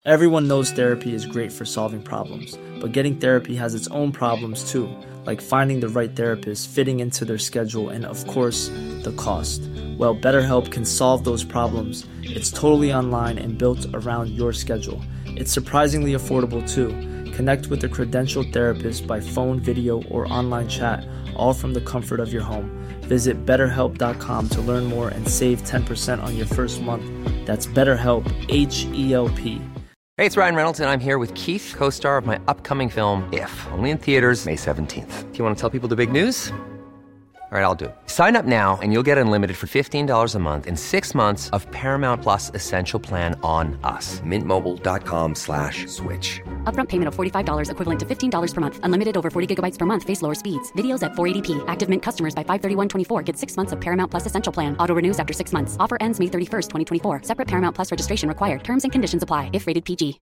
Everyone knows therapy is great for solving problems, but getting therapy has its own problems too, like finding the right therapist, fitting into their schedule, and of course, the cost. Well, BetterHelp can solve those problems. It's totally online and built around your schedule. It's surprisingly affordable too. Connect with a credentialed therapist by phone, video, or online chat, all from the comfort of your home. Visit BetterHelp.com to learn more and save 10% on your first month. That's BetterHelp, H-E-L-P. Hey, it's Ryan Reynolds, and I'm here with Keith, co-star of my upcoming film, If, only in theaters May 17th. Do you want to tell people the big news? All right, I'll do it. Sign up now and you'll get unlimited for $15 a month and 6 months of Paramount Plus Essential Plan on us. MintMobile.com/switch. Upfront payment of $45 equivalent to $15 per month. Unlimited over 40 gigabytes per month. Face lower speeds. Videos at 480p. Active Mint customers by 531.24 get 6 months of Paramount Plus Essential Plan. Auto renews after 6 months. Offer ends May 31st, 2024. Separate Paramount Plus registration required. Terms and conditions apply if rated PG.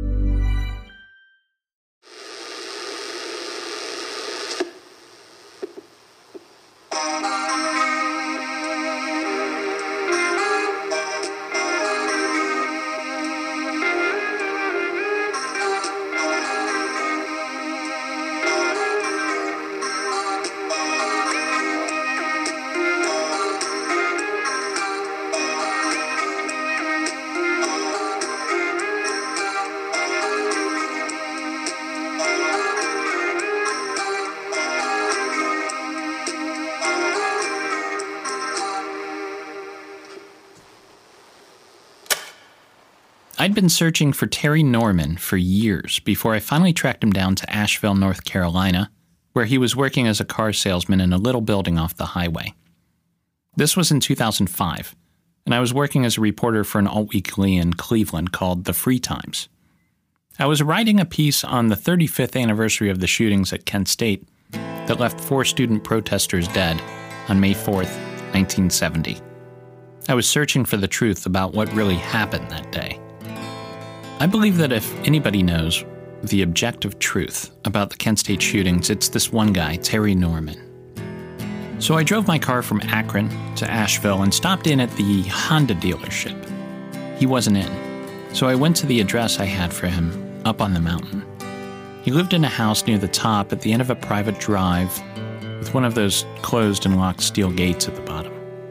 I'd been searching for Terry Norman for years before I finally tracked him down to Asheville, North Carolina, where he was working as a car salesman in a little building off the highway. This was in 2005, and I was working as a reporter for an alt-weekly in Cleveland called The Free Times. I was writing a piece on the 35th anniversary of the shootings at Kent State that left 4 student protesters dead on May 4th, 1970. I was searching for the truth about what really happened that day. I believe that if anybody knows the objective truth about the Kent State shootings, it's this one guy, Terry Norman. So I drove my car from Akron to Asheville and stopped in at the Honda dealership. He wasn't in, so I went to the address I had for him up on the mountain. He lived in a house near the top at the end of a private drive with one of those closed and locked steel gates at the bottom.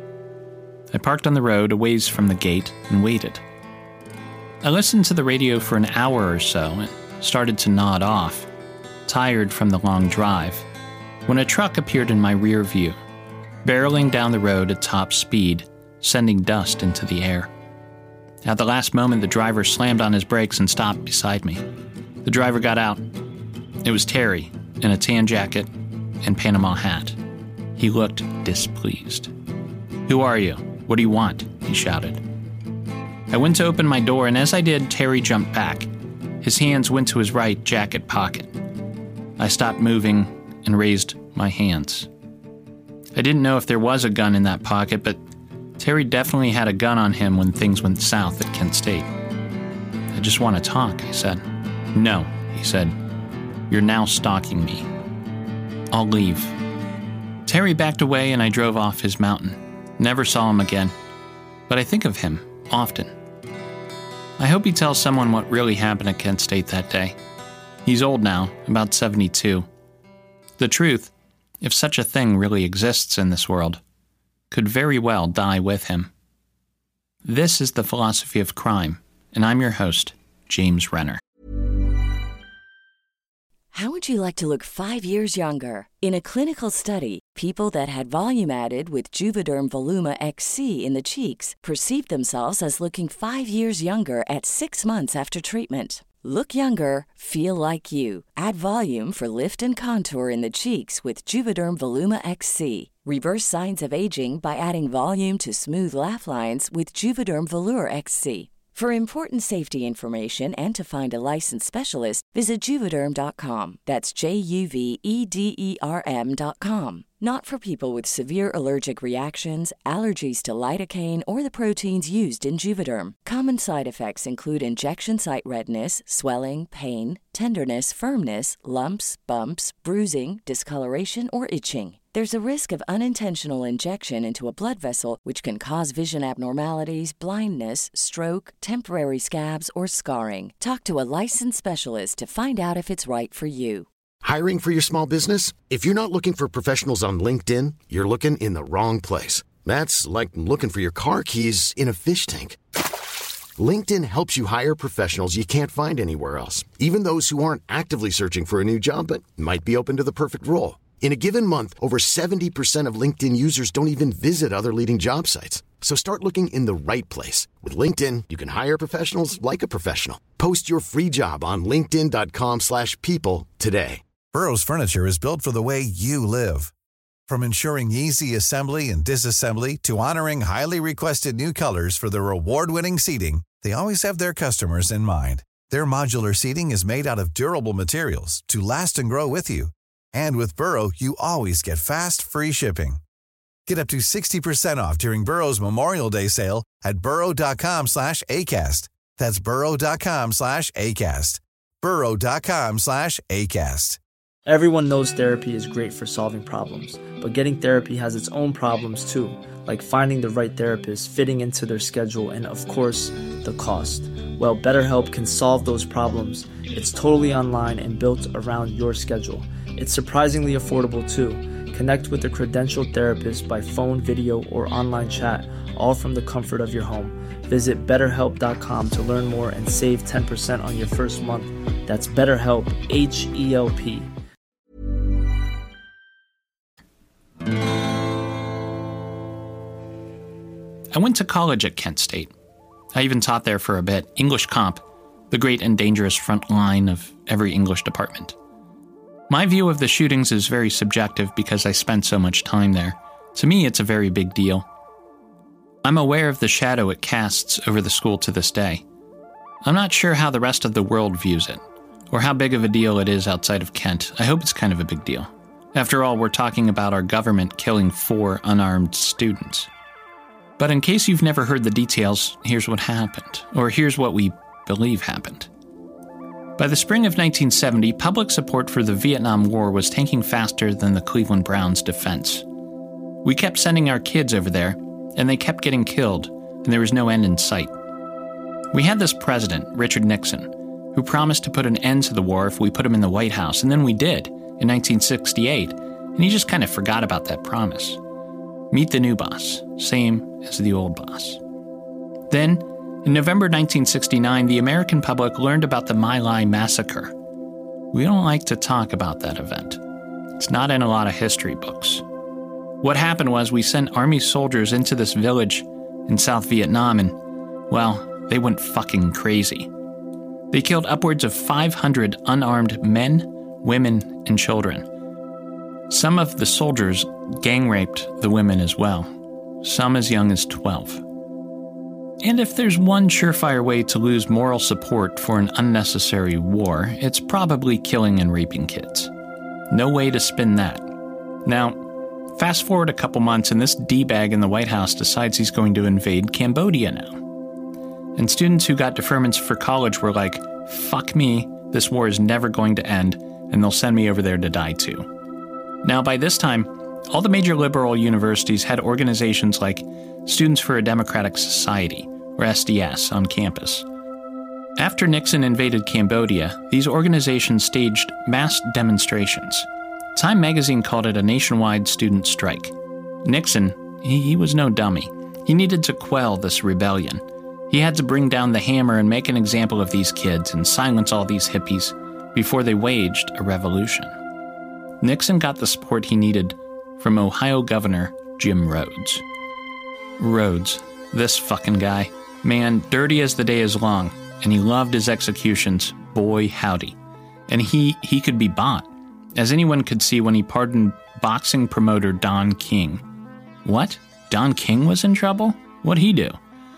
I parked on the road a ways from the gate and waited. I listened to the radio for an hour or so and started to nod off, tired from the long drive, when a truck appeared in my rear view, barreling down the road at top speed, sending dust into the air. At the last moment, the driver slammed on his brakes and stopped beside me. The driver got out. It was Terry, in a tan jacket and Panama hat. He looked displeased. "Who are you? What do you want?" he shouted. I went to open my door, and as I did, Terry jumped back. His hands went to his right jacket pocket. I stopped moving and raised my hands. I didn't know if there was a gun in that pocket, but Terry definitely had a gun on him when things went south at Kent State. "I just want to talk," I said. "No," he said. "You're now stalking me. I'll leave." Terry backed away and I drove off his mountain. Never saw him again, but I think of him often. I hope he tells someone what really happened at Kent State that day. He's old now, about 72. The truth, if such a thing really exists in this world, could very well die with him. This is The Philosophy of Crime, and I'm your host, James Renner. How would you like to look 5 years younger? In a clinical study, people that had volume added with Juvederm Voluma XC in the cheeks perceived themselves as looking 5 years younger at 6 months after treatment. Look younger, feel like you. Add volume for lift and contour in the cheeks with Juvederm Voluma XC. Reverse signs of aging by adding volume to smooth laugh lines with Juvederm Volure XC. For important safety information and to find a licensed specialist, visit Juvederm.com. That's JUVEDERM.com. Not for people with severe allergic reactions, allergies to lidocaine, or the proteins used in Juvederm. Common side effects include injection site redness, swelling, pain, tenderness, firmness, lumps, bumps, bruising, discoloration, or itching. There's a risk of unintentional injection into a blood vessel, which can cause vision abnormalities, blindness, stroke, temporary scabs, or scarring. Talk to a licensed specialist to find out if it's right for you. Hiring for your small business? If you're not looking for professionals on LinkedIn, you're looking in the wrong place. That's like looking for your car keys in a fish tank. LinkedIn helps you hire professionals you can't find anywhere else, even those who aren't actively searching for a new job but might be open to the perfect role. In a given month, over 70% of LinkedIn users don't even visit other leading job sites. So start looking in the right place. With LinkedIn, you can hire professionals like a professional. Post your free job on linkedin.com/people today. Burrow's furniture is built for the way you live. From ensuring easy assembly and disassembly to honoring highly requested new colors for their award-winning seating, they always have their customers in mind. Their modular seating is made out of durable materials to last and grow with you. And with Burrow, you always get fast, free shipping. Get up to 60% off during Burrow's Memorial Day sale at burrow.com/ACAST. That's burrow.com/ACAST. burrow.com/ACAST. Everyone knows therapy is great for solving problems, but getting therapy has its own problems too, like finding the right therapist, fitting into their schedule, and of course, the cost. Well, BetterHelp can solve those problems. It's totally online and built around your schedule. It's surprisingly affordable too. Connect with a credentialed therapist by phone, video, or online chat, all from the comfort of your home. Visit BetterHelp.com to learn more and save 10% on your first month. That's BetterHelp, H-E-L-P. I went to college at Kent State. I even taught there for a bit, English Comp, the great and dangerous front line of every English department. My view of the shootings is very subjective because I spent so much time there. To me, it's a very big deal. I'm aware of the shadow it casts over the school to this day. I'm not sure how the rest of the world views it, or how big of a deal it is outside of Kent. I hope it's kind of a big deal. After all, we're talking about our government killing 4 unarmed students. But in case you've never heard the details, here's what happened, or here's what we believe happened. By the spring of 1970, public support for the Vietnam War was tanking faster than the Cleveland Browns' defense. We kept sending our kids over there, and they kept getting killed, and there was no end in sight. We had this president, Richard Nixon, who promised to put an end to the war if we put him in the White House, and then we did, in 1968, and he just kind of forgot about that promise. Meet the new boss, same as the old boss. Then, in November 1969, the American public learned about the My Lai massacre. We don't like to talk about that event. It's not in a lot of history books. What happened was we sent Army soldiers into this village in South Vietnam and, well, they went fucking crazy. They killed upwards of 500 unarmed men, women, and children. Some of the soldiers gang-raped the women as well, some as young as 12. And if there's one surefire way to lose moral support for an unnecessary war, it's probably killing and raping kids. No way to spin that. Now, fast forward a couple months and this D-bag in the White House decides he's going to invade Cambodia now. And students who got deferments for college were like, fuck me, this war is never going to end, and they'll send me over there to die too. Now, by this time, all the major liberal universities had organizations like Students for a Democratic Society, or SDS, on campus. After Nixon invaded Cambodia, these organizations staged mass demonstrations. Time magazine called it a nationwide student strike. Nixon, he was no dummy. He needed to quell this rebellion. He had to bring down the hammer and make an example of these kids and silence all these hippies before they waged a revolution. Nixon got the support he needed from Ohio Governor Jim Rhodes. Rhodes, this fucking guy. Man, dirty as the day is long, and he loved his executions, boy howdy. And he could be bought, as anyone could see when he pardoned boxing promoter Don King. What? Don King was in trouble? What'd he do?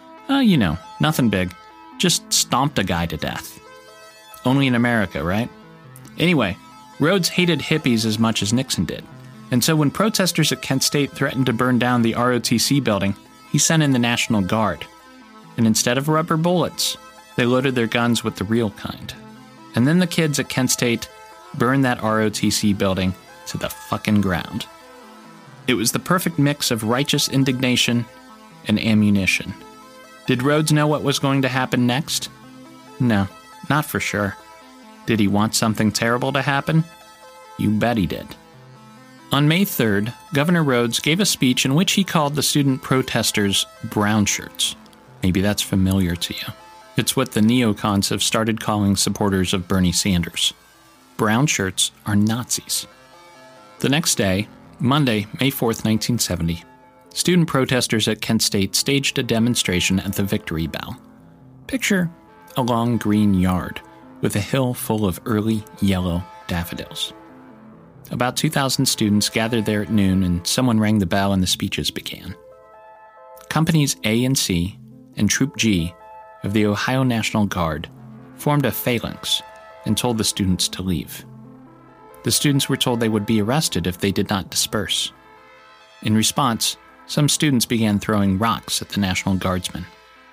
Nothing big. Just stomped a guy to death. Only in America, right? Anyway, Rhodes hated hippies as much as Nixon did. And so when protesters at Kent State threatened to burn down the ROTC building, he sent in the National Guard. And instead of rubber bullets, they loaded their guns with the real kind. And then the kids at Kent State burned that ROTC building to the fucking ground. It was the perfect mix of righteous indignation and ammunition. Did Rhodes know what was going to happen next? No, not for sure. Did he want something terrible to happen? You bet he did. On May 3rd, Governor Rhodes gave a speech in which he called the student protesters brown shirts. Maybe that's familiar to you. It's what the neocons have started calling supporters of Bernie Sanders. Brown shirts are Nazis. The next day, Monday, May 4th, 1970, student protesters at Kent State staged a demonstration at the Victory Bell. Picture a long green yard with a hill full of early yellow daffodils. About 2,000 students gathered there at noon, and someone rang the bell and the speeches began. Companies A and C and Troop G of the Ohio National Guard formed a phalanx and told the students to leave. The students were told they would be arrested if they did not disperse. In response, some students began throwing rocks at the National Guardsmen.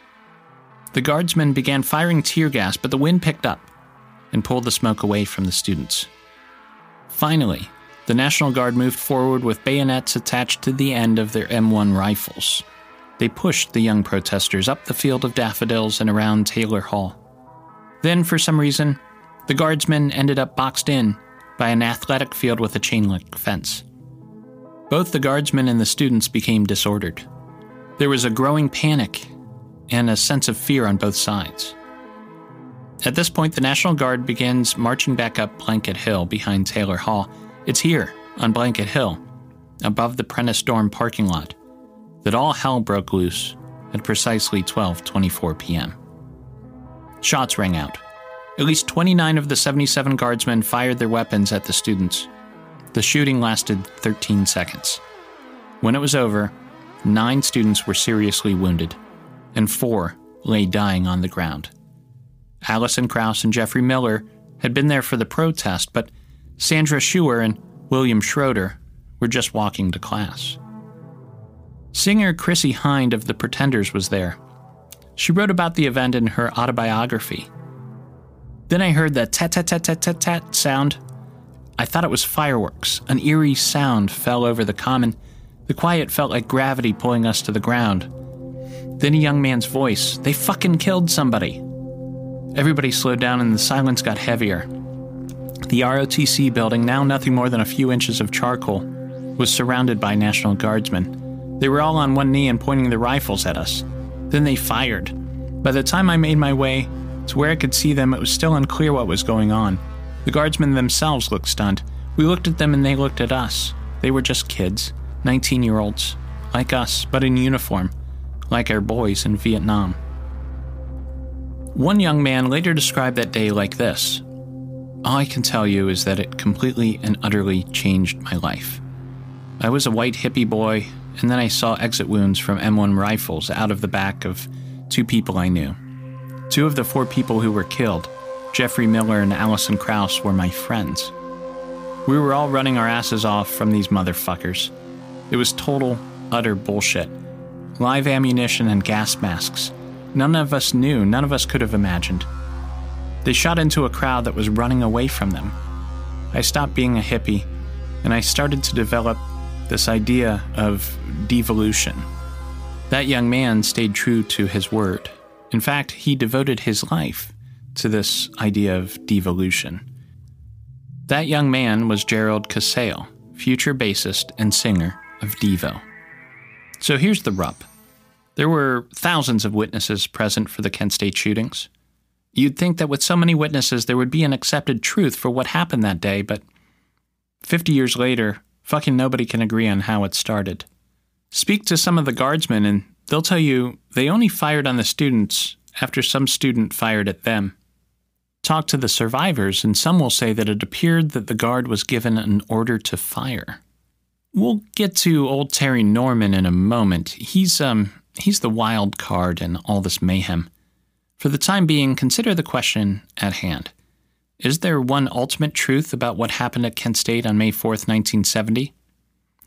The guardsmen began firing tear gas, but the wind picked up and pulled the smoke away from the students. Finally, the National Guard moved forward with bayonets attached to the end of their M1 rifles. They pushed the young protesters up the field of daffodils and around Taylor Hall. Then, for some reason, the guardsmen ended up boxed in by an athletic field with a chain-link fence. Both the guardsmen and the students became disordered. There was a growing panic and a sense of fear on both sides. At this point, the National Guard begins marching back up Blanket Hill behind Taylor Hall. It's here, on Blanket Hill, above the Prentice Dorm parking lot, that all hell broke loose at precisely 12:24 p.m. Shots rang out. At least 29 of the 77 guardsmen fired their weapons at the students. The shooting lasted 13 seconds. When it was over, 9 students were seriously wounded, and 4 lay dying on the ground. Allison Krauss and Jeffrey Miller had been there for the protest, but Sandra Schuer and William Schroeder were just walking to class. Singer Chrissie Hynde of The Pretenders was there. She wrote about the event in her autobiography. Then I heard that tat-tat-tat-tat-tat sound. I thought it was fireworks. An eerie sound fell over the common. The quiet felt like gravity pulling us to the ground. Then a young man's voice. They fucking killed somebody. Everybody slowed down and the silence got heavier. The ROTC building, now nothing more than a few inches of charcoal, was surrounded by National Guardsmen. They were all on one knee and pointing their rifles at us. Then they fired. By the time I made my way to where I could see them, it was still unclear what was going on. The guardsmen themselves looked stunned. We looked at them and they looked at us. They were just kids, 19-year-olds, like us, but in uniform, like our boys in Vietnam. One young man later described that day like this: "All I can tell you is that it completely and utterly changed my life. I was a white hippie boy, and then I saw exit wounds from M1 rifles out of the back of 2 people I knew. 2 of the 4 people who were killed, Jeffrey Miller and Allison Krauss, were my friends. We were all running our asses off from these motherfuckers. It was total, utter bullshit. Live ammunition and gas masks. None of us knew, none of us could have imagined. They shot into a crowd that was running away from them. I stopped being a hippie, and I started to develop this idea of devolution." That young man stayed true to his word. In fact, he devoted his life to this idea of devolution. That young man was Gerald Casale, future bassist and singer of Devo. So here's the rub. There were thousands of witnesses present for the Kent State shootings. You'd think that with so many witnesses there would be an accepted truth for what happened that day, but 50 years later, fucking nobody can agree on how it started. Speak to some of the guardsmen and they'll tell you they only fired on the students after some student fired at them. Talk to the survivors and some will say that it appeared that the guard was given an order to fire. We'll get to old Terry Norman in a moment. He's the wild card in all this mayhem. For the time being, consider the question at hand. Is there one ultimate truth about what happened at Kent State on May 4th, 1970?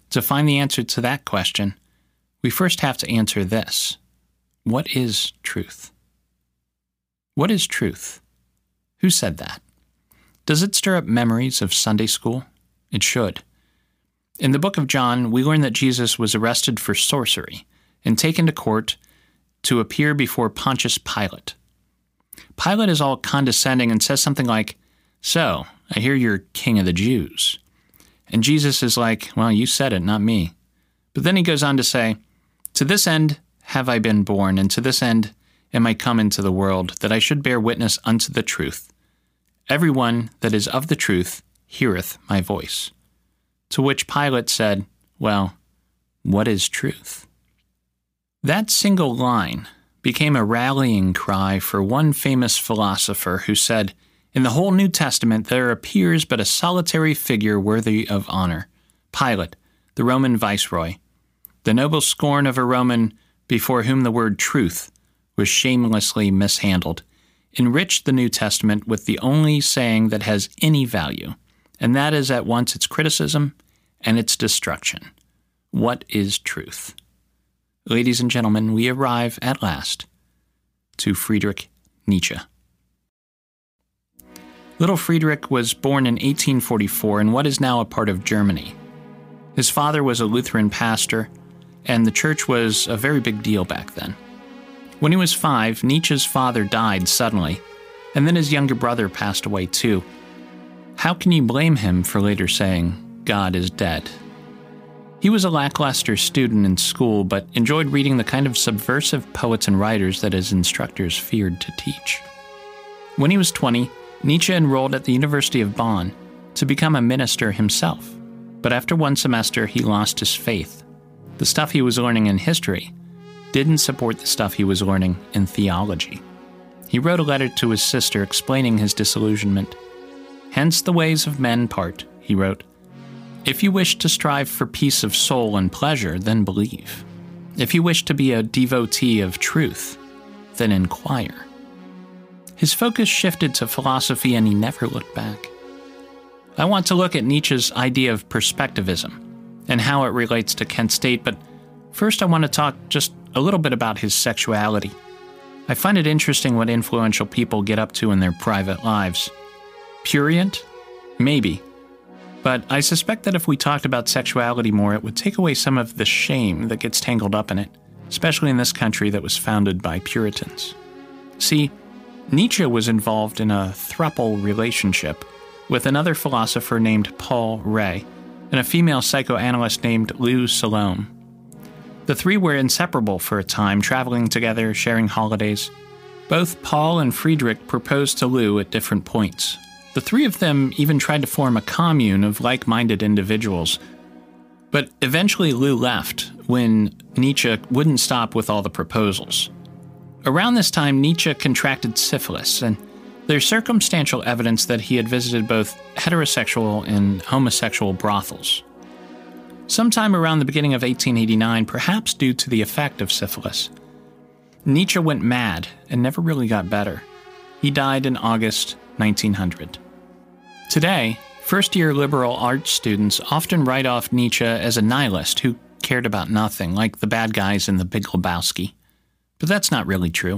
to find the answer to that question, we first have to answer this. What is truth? What is truth? Who said that? Does it stir up memories of Sunday school? It should. In the book of John, we learn that Jesus was arrested for sorcery and taken to court to appear before Pontius Pilate. Pilate is all condescending and says something like, "So, I hear you're king of the Jews." And Jesus is like, "Well, you said it, not me." But then he goes on to say, "To this end have I been born, and to this end am I come into the world, that I should bear witness unto the truth. Everyone that is of the truth heareth my voice." To which Pilate said, "Well, what is truth?" That single line became a rallying cry for one famous philosopher who said, "In the whole New Testament there appears but a solitary figure worthy of honor, Pilate, the Roman viceroy, the noble scorn of a Roman before whom the word truth was shamelessly mishandled, enriched the New Testament with the only saying that has any value, and that is at once its criticism and its destruction. What is truth?" Ladies and gentlemen, we arrive at last to Friedrich Nietzsche. Little Friedrich was born in 1844 in what is now a part of Germany. His father was a Lutheran pastor, and the church was a very big deal back then. When he was 5, Nietzsche's father died suddenly, and then his younger brother passed away too. How can you blame him for later saying, "God is dead"? He was a lackluster student in school, but enjoyed reading the kind of subversive poets and writers that his instructors feared to teach. When he was 20, Nietzsche enrolled at the University of Bonn to become a minister himself. But after one semester, he lost his faith. The stuff he was learning in history didn't support the stuff he was learning in theology. He wrote a letter to his sister explaining his disillusionment. "Hence the ways of men part," he wrote. "If you wish to strive for peace of soul and pleasure, then believe. If you wish to be a devotee of truth, then inquire." His focus shifted to philosophy and he never looked back. I want to look at Nietzsche's idea of perspectivism and how it relates to Kent State, but first I want to talk just a little bit about his sexuality. I find it interesting what influential people get up to in their private lives. Prurient? Maybe. But I suspect that if we talked about sexuality more, it would take away some of the shame that gets tangled up in it, especially in this country that was founded by Puritans. See, Nietzsche was involved in a throuple relationship with another philosopher named Paul Rée and a female psychoanalyst named Lou Salome. The three were inseparable for a time, traveling together, sharing holidays. Both Paul and Friedrich proposed to Lou at different points. The three of them even tried to form a commune of like-minded individuals. But eventually Lou left when Nietzsche wouldn't stop with all the proposals. Around this time, Nietzsche contracted syphilis, and there's circumstantial evidence that he had visited both heterosexual and homosexual brothels. Sometime around the beginning of 1889, perhaps due to the effect of syphilis, Nietzsche went mad and never really got better. He died in August 1900. Today, first-year liberal arts students often write off Nietzsche as a nihilist who cared about nothing, like the bad guys in The Big Lebowski. But that's not really true.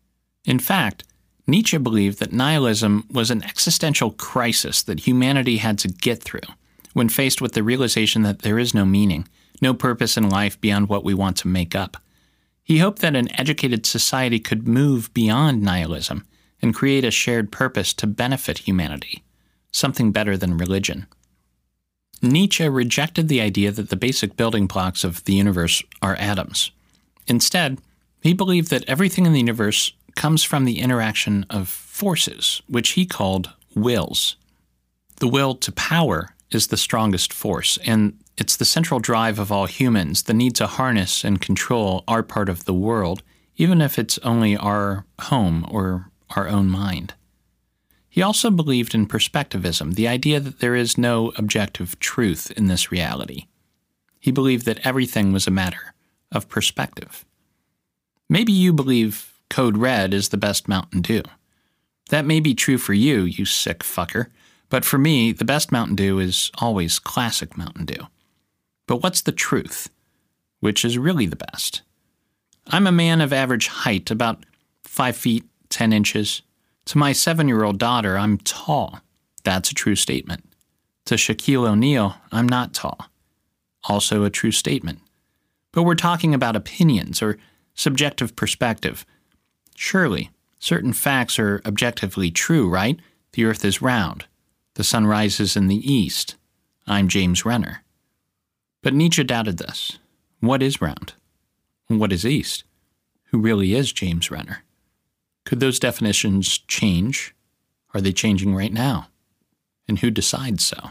In fact, Nietzsche believed that nihilism was an existential crisis that humanity had to get through when faced with the realization that there is no meaning, no purpose in life beyond what we want to make up. He hoped that an educated society could move beyond nihilism and create a shared purpose to benefit humanity, something better than religion. Nietzsche rejected the idea that the basic building blocks of the universe are atoms. Instead, he believed that everything in the universe comes from the interaction of forces, which he called wills. The will to power is the strongest force, and it's the central drive of all humans, the need to harness and control our part of the world, even if it's only our home or our own mind. He also believed in perspectivism, the idea that there is no objective truth in this reality. He believed that everything was a matter of perspective. Maybe you believe Code Red is the best Mountain Dew. That may be true for you, you sick fucker, but for me, the best Mountain Dew is always classic Mountain Dew. But what's the truth? Which is really the best? I'm a man of average height, about 5 feet, 10 inches. To my 7-year-old daughter, I'm tall. That's a true statement. To Shaquille O'Neal, I'm not tall. Also a true statement. But we're talking about opinions or subjective perspective. Surely, certain facts are objectively true, right? The earth is round. The sun rises in the east. I'm James Renner. But Nietzsche doubted this. What is round? What is east? Who really is James Renner? Could those definitions change? Are they changing right now? And who decides so?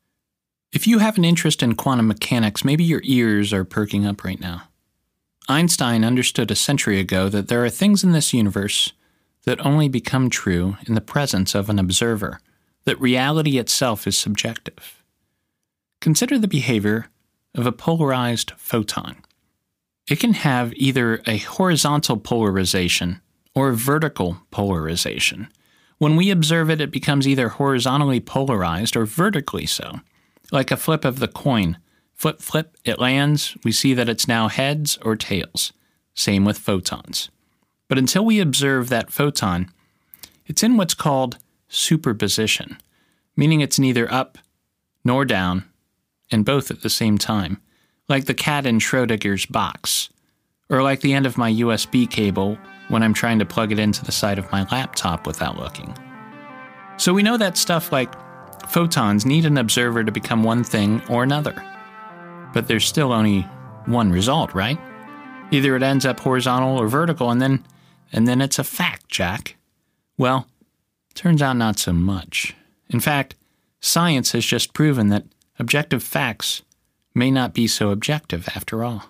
If you have an interest in quantum mechanics, maybe your ears are perking up right now. Einstein understood a century ago that there are things in this universe that only become true in the presence of an observer, that reality itself is subjective. Consider the behavior of a polarized photon. It can have either a horizontal polarization or a vertical polarization. When we observe it, it becomes either horizontally polarized or vertically so. Like a flip of the coin. Flip, flip, it lands, we see that it's now heads or tails. Same with photons. But until we observe that photon, it's in what's called superposition, meaning it's neither up nor down, and both at the same time, like the cat in Schrödinger's box, or like the end of my USB cable when I'm trying to plug it into the side of my laptop without looking. So we know that stuff like photons need an observer to become one thing or another. But there's still only one result, right? Either it ends up horizontal or vertical, and then it's a fact, Jack. Well, turns out not so much. In fact, science has just proven that objective facts may not be so objective after all.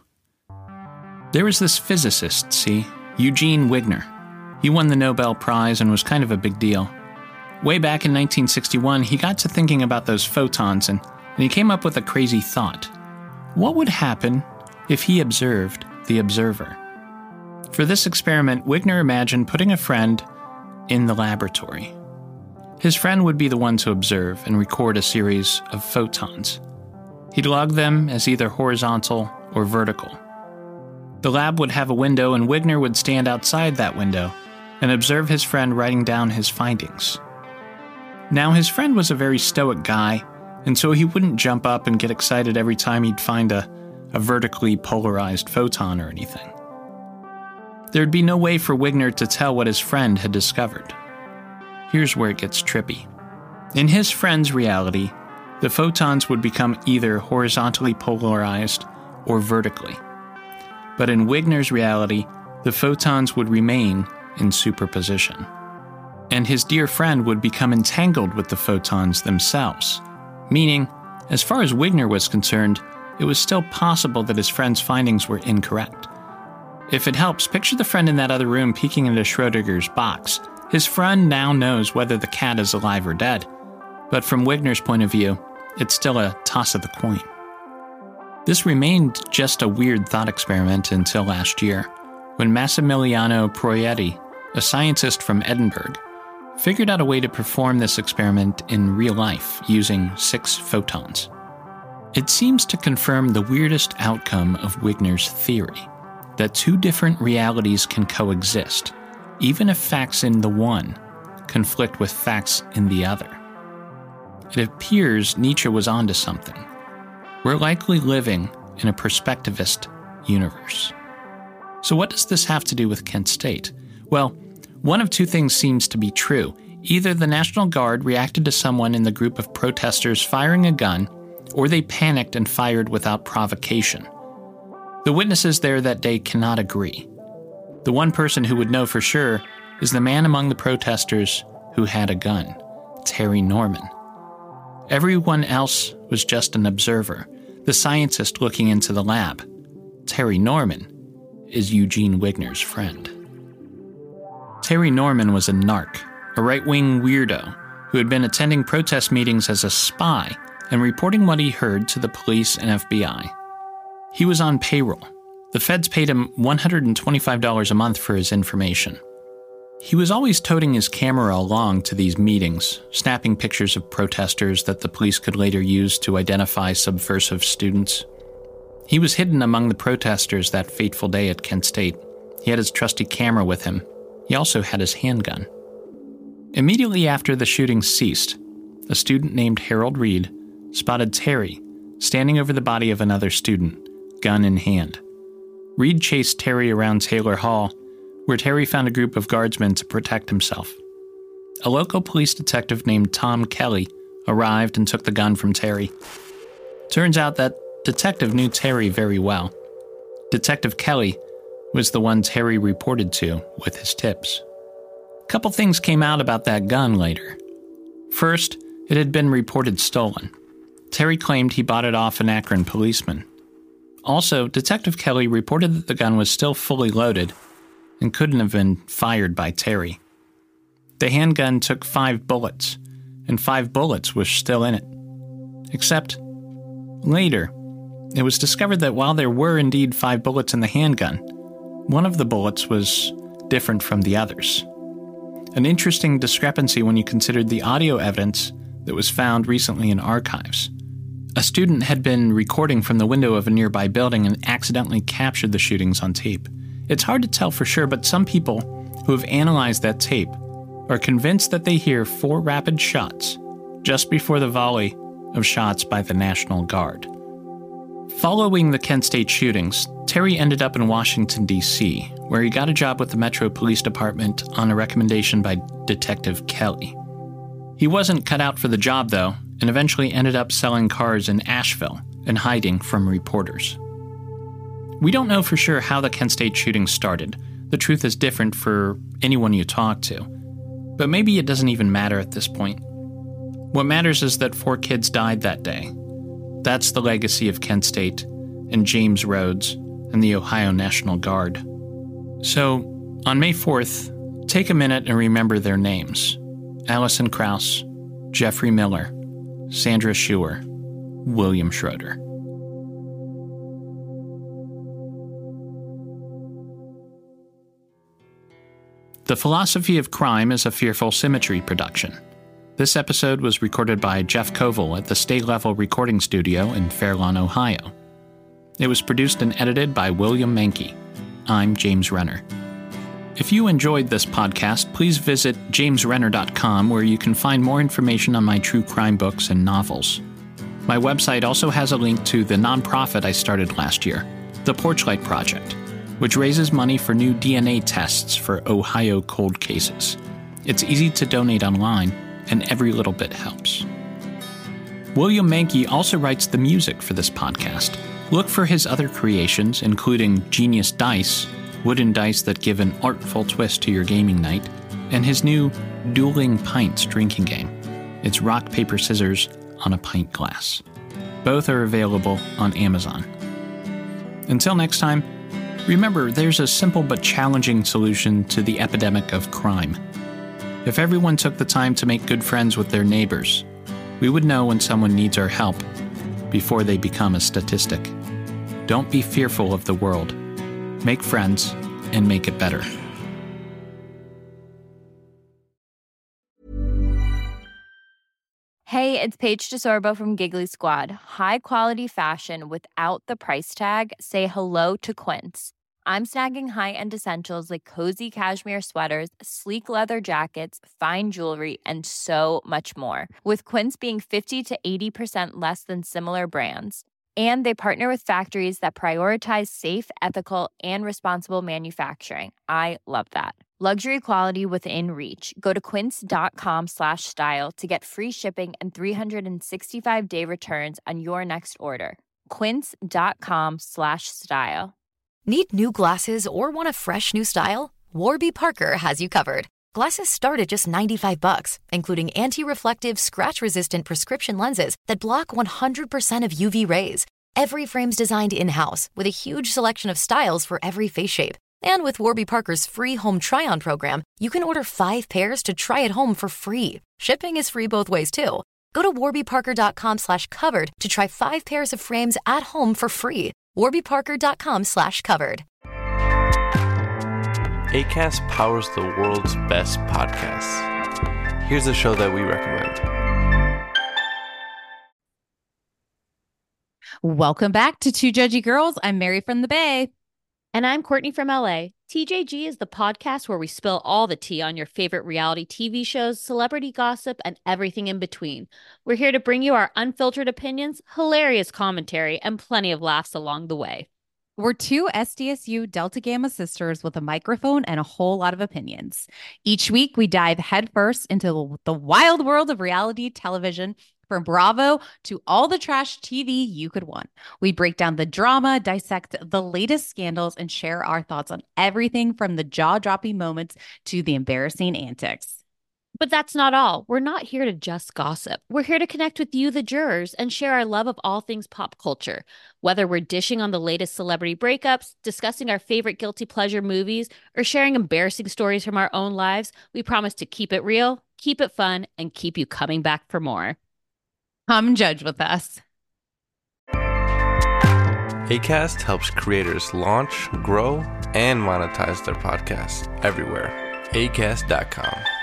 There was this physicist, see, Eugene Wigner. He won the Nobel Prize and was kind of a big deal. Way back in 1961, he got to thinking about those photons and he came up with a crazy thought. What would happen if he observed the observer? For this experiment, Wigner imagined putting a friend in the laboratory. His friend would be the one to observe and record a series of photons. He'd log them as either horizontal or vertical. The lab would have a window, and Wigner would stand outside that window and observe his friend writing down his findings. Now, his friend was a very stoic guy, and so he wouldn't jump up and get excited every time he'd find a vertically polarized photon or anything. There'd be no way for Wigner to tell what his friend had discovered. Here's where it gets trippy. In his friend's reality, the photons would become either horizontally polarized or vertically. But in Wigner's reality, the photons would remain in superposition. And his dear friend would become entangled with the photons themselves. Meaning, as far as Wigner was concerned, it was still possible that his friend's findings were incorrect. If it helps, picture the friend in that other room peeking into Schrödinger's box. His friend now knows whether the cat is alive or dead. But from Wigner's point of view, it's still a toss of the coin. This remained just a weird thought experiment until last year, when Massimiliano Proietti, a scientist from Edinburgh, figured out a way to perform this experiment in real life using 6 photons. It seems to confirm the weirdest outcome of Wigner's theory, that 2 different realities can coexist, even if facts in the one conflict with facts in the other. It appears Nietzsche was onto something. We're likely living in a perspectivist universe. So what does this have to do with Kent State? Well, one of 2 things seems to be true. Either the National Guard reacted to someone in the group of protesters firing a gun, or they panicked and fired without provocation. The witnesses there that day cannot agree. The one person who would know for sure is the man among the protesters who had a gun, Terry Norman. Everyone else was just an observer, the scientist looking into the lab. Terry Norman is Eugene Wigner's friend. Terry Norman was a narc, a right-wing weirdo who had been attending protest meetings as a spy and reporting what he heard to the police and FBI. He was on payroll. The feds paid him $125 a month for his information. He was always toting his camera along to these meetings, snapping pictures of protesters that the police could later use to identify subversive students. He was hidden among the protesters that fateful day at Kent State. He had his trusty camera with him. He also had his handgun. Immediately after the shooting ceased, a student named Harold Reed spotted Terry standing over the body of another student, gun in hand. Reed chased Terry around Taylor Hall, where Terry found a group of guardsmen to protect himself. A local police detective named Tom Kelly arrived and took the gun from Terry. Turns out that detective knew Terry very well. Detective Kelly was the one Terry reported to with his tips. A couple things came out about that gun later. First, it had been reported stolen. Terry claimed he bought it off an Akron policeman. Also, Detective Kelly reported that the gun was still fully loaded and couldn't have been fired by Terry. The handgun took 5 bullets, and 5 bullets were still in it. Except, later, it was discovered that while there were indeed 5 bullets in the handgun, one of the bullets was different from the others. An interesting discrepancy when you considered the audio evidence that was found recently in archives. A student had been recording from the window of a nearby building and accidentally captured the shootings on tape. It's hard to tell for sure, but some people who have analyzed that tape are convinced that they hear 4 rapid shots just before the volley of shots by the National Guard. Following the Kent State shootings, Terry ended up in Washington, D.C., where he got a job with the Metro Police Department on a recommendation by Detective Kelly. He wasn't cut out for the job, though, and eventually ended up selling cars in Asheville and hiding from reporters. We don't know for sure how the Kent State shooting started. The truth is different for anyone you talk to. But maybe it doesn't even matter at this point. What matters is that 4 kids died that day. That's the legacy of Kent State and James Rhodes and the Ohio National Guard. So, on May 4th, take a minute and remember their names. Allison Krauss, Jeffrey Miller, Sandra Schuer, William Schroeder. The Philosophy of Crime is a Fearful Symmetry production. This episode was recorded by Jeff Koval at the State Level Recording Studio in Fairlawn, Ohio. It was produced and edited by William Mankey. I'm James Renner. If you enjoyed this podcast, please visit jamesrenner.com, where you can find more information on my true crime books and novels. My website also has a link to the nonprofit I started last year, the Porchlight Project, which raises money for new DNA tests for Ohio cold cases. It's easy to donate online, and every little bit helps. William Mankey also writes the music for this podcast. Look for his other creations, including Genius Dice, wooden dice that give an artful twist to your gaming night, and his new Dueling Pints drinking game. It's rock, paper, scissors on a pint glass. Both are available on Amazon. Until next time, remember there's a simple but challenging solution to the epidemic of crime. If everyone took the time to make good friends with their neighbors, we would know when someone needs our help before they become a statistic. Don't be fearful of the world. Make friends and make it better. Hey, it's Paige DeSorbo from Giggly Squad. High quality fashion without the price tag. Say hello to Quince. I'm snagging high-end essentials like cozy cashmere sweaters, sleek leather jackets, fine jewelry, and so much more. With Quince being 50 to 80% less than similar brands. And they partner with factories that prioritize safe, ethical, and responsible manufacturing. I love that. Luxury quality within reach. Go to quince.com/style to get free shipping and 365-day returns on your next order. Quince.com/style. Need new glasses or want a fresh new style? Warby Parker has you covered. Glasses start at just $95, including anti-reflective, scratch-resistant prescription lenses that block 100% of UV rays. Every frame's designed in-house with a huge selection of styles for every face shape. And with Warby Parker's free home try-on program, you can order 5 pairs to try at home for free. Shipping is free both ways, too. Go to warbyparker.com/covered to try 5 pairs of frames at home for free. warbyparker.com/covered. Acast powers the world's best podcasts. Here's a show that we recommend. Welcome back to Two Judgy Girls. I'm Mary from the Bay. And I'm Courtney from LA. TJG is the podcast where we spill all the tea on your favorite reality TV shows, celebrity gossip, and everything in between. We're here to bring you our unfiltered opinions, hilarious commentary, and plenty of laughs along the way. We're two SDSU Delta Gamma sisters with a microphone and a whole lot of opinions. Each week, we dive headfirst into the wild world of reality television, from Bravo to all the trash TV you could want. We break down the drama, dissect the latest scandals, and share our thoughts on everything from the jaw-dropping moments to the embarrassing antics. But that's not all. We're not here to just gossip. We're here to connect with you, the jurors, and share our love of all things pop culture. Whether we're dishing on the latest celebrity breakups, discussing our favorite guilty pleasure movies, or sharing embarrassing stories from our own lives, we promise to keep it real, keep it fun, and keep you coming back for more. Come judge with us. Acast helps creators launch, grow, and monetize their podcasts everywhere. Acast.com.